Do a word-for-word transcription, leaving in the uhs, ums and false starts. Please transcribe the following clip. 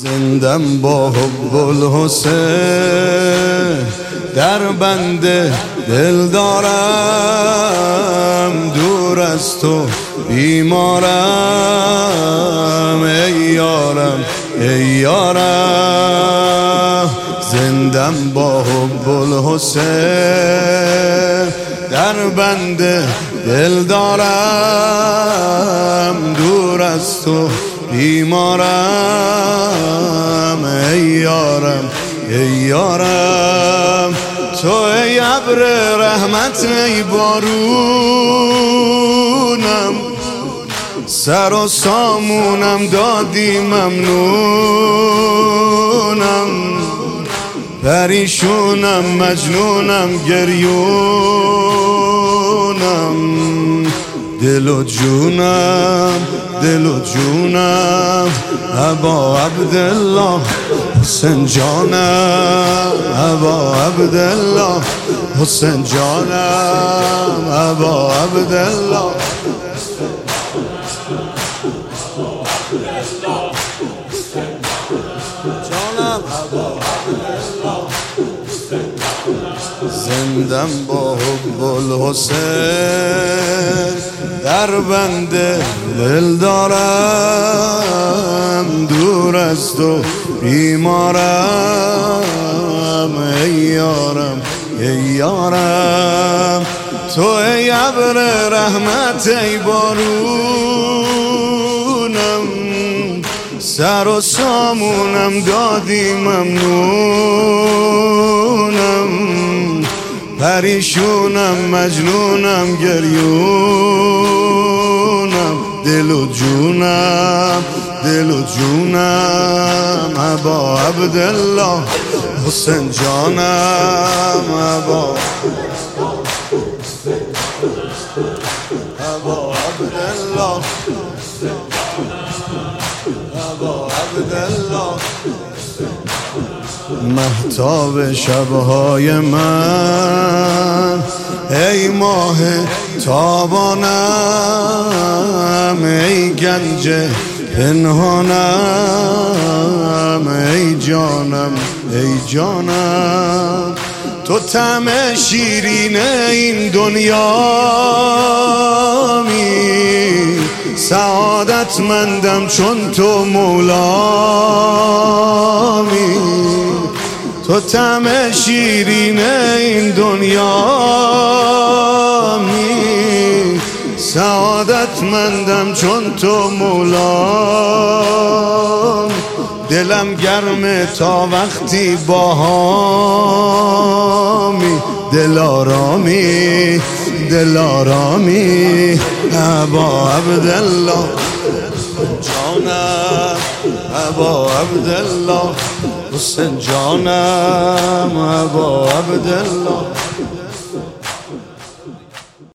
زندم با حب الحسین، در بند دل دارم، دور از تو بیمارم. ای یارم ای یارم، زندم با حب الحسین، در بند دل دارم، دور از تو بیمارم. ای یارم ای یارم، تو ای ابر رحمت ای بارونم، سر و سامونم دادی ممنونم. پریشونم مجنونم گریونم، دل و جونم دل و جونم. ابا عبدالله حسین جانم، ابا عبدالله حسین جانم، ابا عبدالله جانم، ابا عبدالله. زندم با حب الحسین، در بند دل دارم، دور از تو بیمارم. ای یارم ای یارم، تو ای ابر رحمت ای بارونم، سر و سامونم دادی ممنونم. پریشونم مجنونم گریونم، دل و جونم دل و جونم. ابا عبدالله حسین جانم، ابا ابا عبدالله، ابا عبدالله. مهتاب شبهای من، ای ماه تابانم، ای گنج پنهانم، ای جانم ای جانم. تو طعم شیرین این دنیامی، سعادتمندم چون تو مولامی. تو طعم شیرین این دنیامی، سعادتمندم چون تو مولام. دلم گرمه تا وقتی باهامی، دلارامی دلارامی. ابا عبدالله جانم، ابا عبدالله حسین جانم، ابا عبدالله.